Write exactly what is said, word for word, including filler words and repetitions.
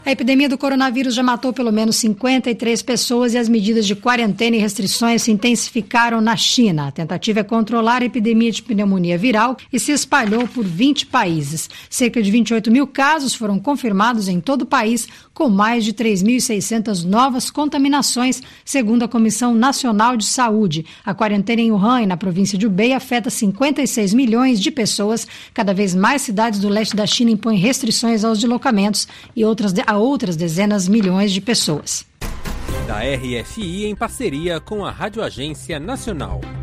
A epidemia do coronavírus já matou pelo menos cinquenta e três pessoas e as medidas de quarentena e restrições se intensificaram na China. A tentativa é controlar a epidemia de pneumonia viral e se espalhou por vinte países. Cerca de vinte e oito mil casos foram confirmados em todo o país, com mais de três mil e seiscentas novas contaminações, segundo a Comissão Nacional de Saúde. A quarentena em Wuhan e na província de Hubei afeta cinquenta e seis milhões de pessoas. Cada vez mais cidades do leste da China impõem restrições aos deslocamentos e outras a outras dezenas de milhões de pessoas. Da R F I em parceria com a Rádio Agência Nacional.